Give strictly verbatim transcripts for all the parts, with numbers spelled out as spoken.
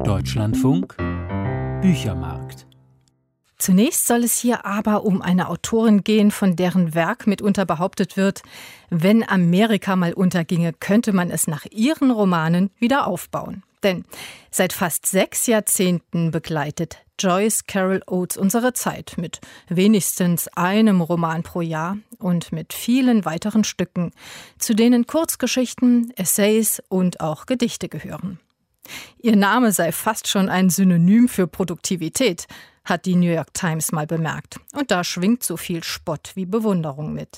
Deutschlandfunk Büchermarkt. Zunächst soll es hier aber um eine Autorin gehen, von deren Werk mitunter behauptet wird, wenn Amerika mal unterginge, könnte man es nach ihren Romanen wieder aufbauen. Denn seit fast sechs Jahrzehnten begleitet Joyce Carol Oates unsere Zeit mit wenigstens einem Roman pro Jahr und mit vielen weiteren Stücken, zu denen Kurzgeschichten, Essays und auch Gedichte gehören. Ihr Name sei fast schon ein Synonym für Produktivität, hat die New York Times mal bemerkt. Und da schwingt so viel Spott wie Bewunderung mit.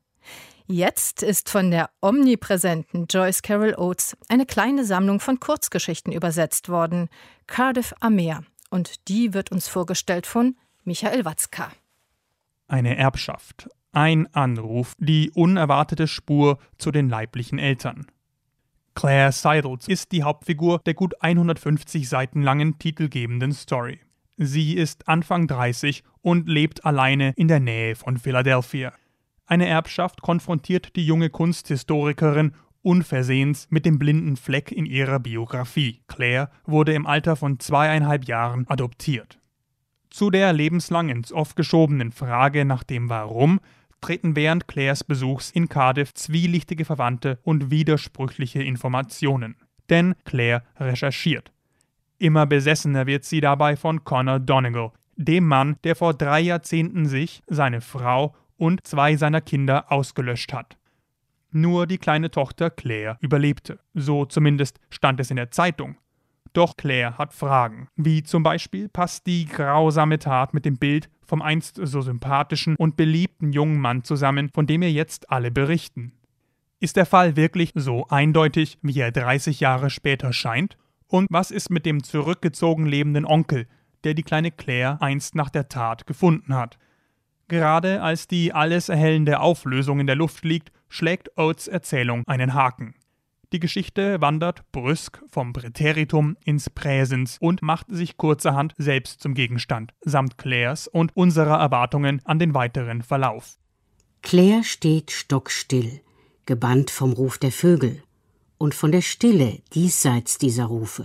Jetzt ist von der omnipräsenten Joyce Carol Oates eine kleine Sammlung von Kurzgeschichten übersetzt worden, Cardiff am Meer. Und die wird uns vorgestellt von Michael Watzka. Eine Erbschaft, ein Anruf, die unerwartete Spur zu den leiblichen Eltern. Claire Seidels ist die Hauptfigur der gut hundertfünfzig Seiten langen titelgebenden Story. Sie ist Anfang dreißig und lebt alleine in der Nähe von Philadelphia. Eine Erbschaft konfrontiert die junge Kunsthistorikerin unversehens mit dem blinden Fleck in ihrer Biografie. Claire wurde im Alter von zweieinhalb Jahren adoptiert. Zu der lebenslang ins Off geschobenen Frage nach dem Warum treten während Claires Besuchs in Cardiff zwielichtige Verwandte und widersprüchliche Informationen. Denn Claire recherchiert. Immer besessener wird sie dabei von Connor Donegal, dem Mann, der vor drei Jahrzehnten sich, seine Frau und zwei seiner Kinder ausgelöscht hat. Nur die kleine Tochter Claire überlebte. So zumindest stand es in der Zeitung. Doch Claire hat Fragen. Wie zum Beispiel passt die grausame Tat mit dem Bild vom einst so sympathischen und beliebten jungen Mann zusammen, von dem ihr jetzt alle berichten? Ist der Fall wirklich so eindeutig, wie er dreißig Jahre später scheint? Und was ist mit dem zurückgezogen lebenden Onkel, der die kleine Claire einst nach der Tat gefunden hat? Gerade als die alles erhellende Auflösung in der Luft liegt, schlägt Oates' Erzählung einen Haken. Die Geschichte wandert brüsk vom Präteritum ins Präsens und macht sich kurzerhand selbst zum Gegenstand, samt Claires und unserer Erwartungen an den weiteren Verlauf. Claire steht stockstill, gebannt vom Ruf der Vögel und von der Stille diesseits dieser Rufe.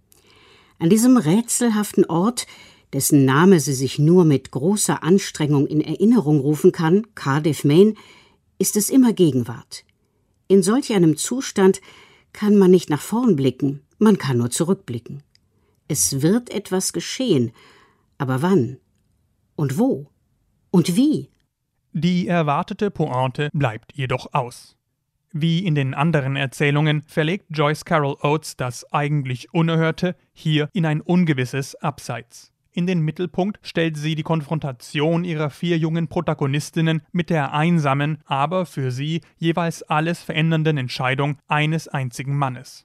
An diesem rätselhaften Ort, dessen Name sie sich nur mit großer Anstrengung in Erinnerung rufen kann, Cardiff, Maine, ist es immer Gegenwart. In solch einem Zustand kann man nicht nach vorn blicken, man kann nur zurückblicken. Es wird etwas geschehen, aber wann? Und wo? Und wie? Die erwartete Pointe bleibt jedoch aus. Wie in den anderen Erzählungen verlegt Joyce Carol Oates das eigentlich Unerhörte hier in ein ungewisses Abseits. In den Mittelpunkt stellt sie die Konfrontation ihrer vier jungen Protagonistinnen mit der einsamen, aber für sie jeweils alles verändernden Entscheidung eines einzigen Mannes.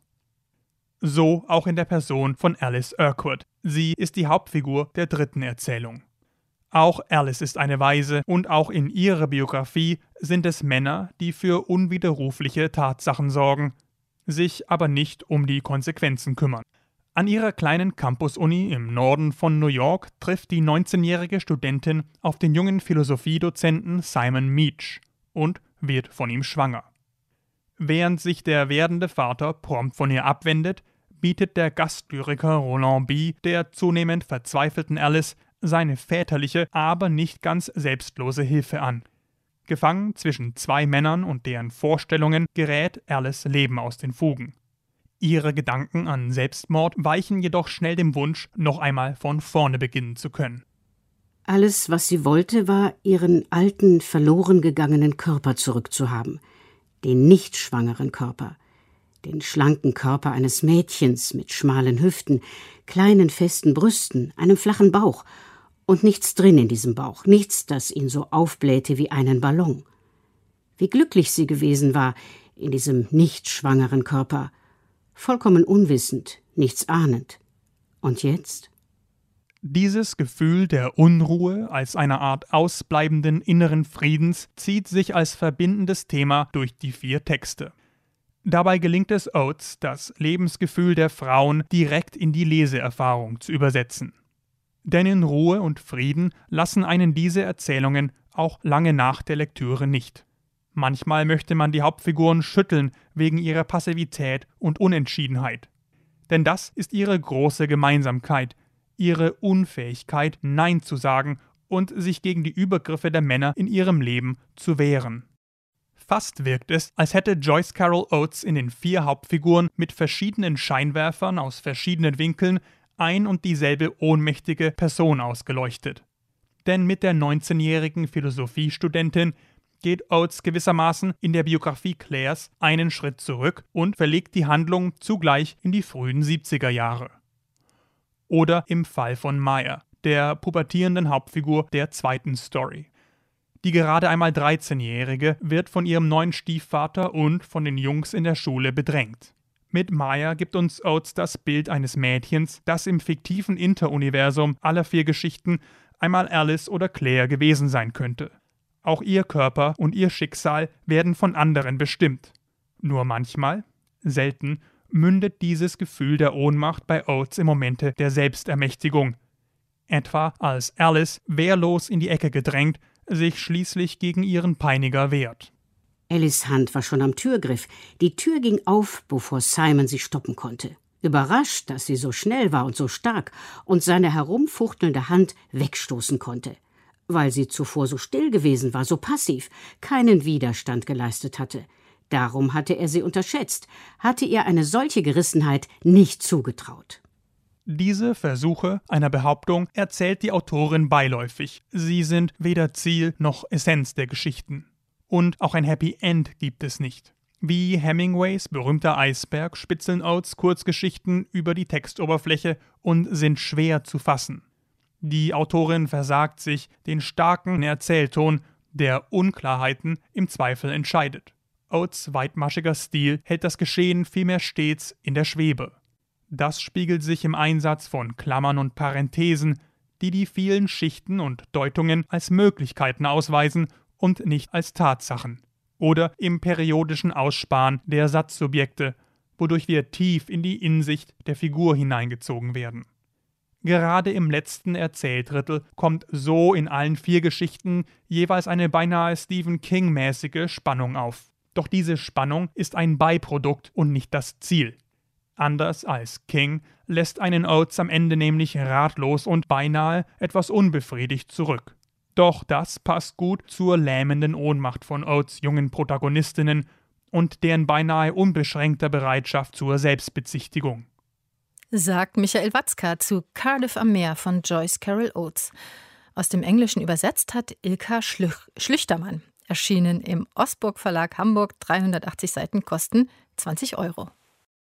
So auch in der Person von Alice Urquhart. Sie ist die Hauptfigur der dritten Erzählung. Auch Alice ist eine Waise und auch in ihrer Biografie sind es Männer, die für unwiderrufliche Tatsachen sorgen, sich aber nicht um die Konsequenzen kümmern. An ihrer kleinen Campus-Uni im Norden von New York trifft die neunzehnjährige Studentin auf den jungen Philosophiedozenten Simon Meach und wird von ihm schwanger. Während sich der werdende Vater prompt von ihr abwendet, bietet der Gastlyriker Roland B. der zunehmend verzweifelten Alice seine väterliche, aber nicht ganz selbstlose Hilfe an. Gefangen zwischen zwei Männern und deren Vorstellungen gerät Alice Leben aus den Fugen. Ihre Gedanken an Selbstmord weichen jedoch schnell dem Wunsch, noch einmal von vorne beginnen zu können. Alles, was sie wollte, war, ihren alten, verloren gegangenen Körper zurückzuhaben. Den nicht schwangeren Körper. Den schlanken Körper eines Mädchens mit schmalen Hüften, kleinen, festen Brüsten, einem flachen Bauch und nichts drin in diesem Bauch, nichts, das ihn so aufblähte wie einen Ballon. Wie glücklich sie gewesen war in diesem nicht schwangeren Körper, vollkommen unwissend, nichts ahnend. Und jetzt? Dieses Gefühl der Unruhe als eine Art ausbleibenden inneren Friedens zieht sich als verbindendes Thema durch die vier Texte. Dabei gelingt es Oates, das Lebensgefühl der Frauen direkt in die Leseerfahrung zu übersetzen. Denn in Ruhe und Frieden lassen einen diese Erzählungen auch lange nach der Lektüre nicht. Manchmal möchte man die Hauptfiguren schütteln wegen ihrer Passivität und Unentschiedenheit. Denn das ist ihre große Gemeinsamkeit, ihre Unfähigkeit, Nein zu sagen und sich gegen die Übergriffe der Männer in ihrem Leben zu wehren. Fast wirkt es, als hätte Joyce Carol Oates in den vier Hauptfiguren mit verschiedenen Scheinwerfern aus verschiedenen Winkeln ein und dieselbe ohnmächtige Person ausgeleuchtet. Denn mit der neunzehnjährigen Philosophiestudentin geht Oates gewissermaßen in der Biografie Claires einen Schritt zurück und verlegt die Handlung zugleich in die frühen siebziger Jahre. Oder im Fall von Maya, der pubertierenden Hauptfigur der zweiten Story. Die gerade einmal dreizehnjährige wird von ihrem neuen Stiefvater und von den Jungs in der Schule bedrängt. Mit Maya gibt uns Oates das Bild eines Mädchens, das im fiktiven Interuniversum aller vier Geschichten einmal Alice oder Claire gewesen sein könnte. Auch ihr Körper und ihr Schicksal werden von anderen bestimmt. Nur manchmal, selten, mündet dieses Gefühl der Ohnmacht bei Oates in Momente der Selbstermächtigung. Etwa als Alice, wehrlos in die Ecke gedrängt, sich schließlich gegen ihren Peiniger wehrt. Alice' Hand war schon am Türgriff. Die Tür ging auf, bevor Simon sie stoppen konnte. Überrascht, dass sie so schnell war und so stark und seine herumfuchtelnde Hand wegstoßen konnte. Weil sie zuvor so still gewesen war, so passiv, keinen Widerstand geleistet hatte. Darum hatte er sie unterschätzt, hatte ihr eine solche Gerissenheit nicht zugetraut. Diese Versuche einer Behauptung erzählt die Autorin beiläufig. Sie sind weder Ziel noch Essenz der Geschichten. Und auch ein Happy End gibt es nicht. Wie Hemingways berühmter Eisberg spitzeln Oates Kurzgeschichten über die Textoberfläche und sind schwer zu fassen. Die Autorin versagt sich den starken Erzählton, der Unklarheiten im Zweifel entscheidet. Oates weitmaschiger Stil hält das Geschehen vielmehr stets in der Schwebe. Das spiegelt sich im Einsatz von Klammern und Parenthesen, die die vielen Schichten und Deutungen als Möglichkeiten ausweisen und nicht als Tatsachen. Oder im periodischen Aussparen der Satzsubjekte, wodurch wir tief in die Insicht der Figur hineingezogen werden. Gerade im letzten Erzähldrittel kommt so in allen vier Geschichten jeweils eine beinahe Stephen King-mäßige Spannung auf. Doch diese Spannung ist ein Beiprodukt und nicht das Ziel. Anders als King lässt einen Oates am Ende nämlich ratlos und beinahe etwas unbefriedigt zurück. Doch das passt gut zur lähmenden Ohnmacht von Oates jungen Protagonistinnen und deren beinahe unbeschränkter Bereitschaft zur Selbstbezichtigung. Sagt Michael Watzka zu Cardiff am Meer von Joyce Carol Oates. Aus dem Englischen übersetzt hat Ilka Schlüch- Schlüchtermann. Erschienen im Osburg Verlag Hamburg, dreihundertachtzig Seiten, kosten zwanzig Euro.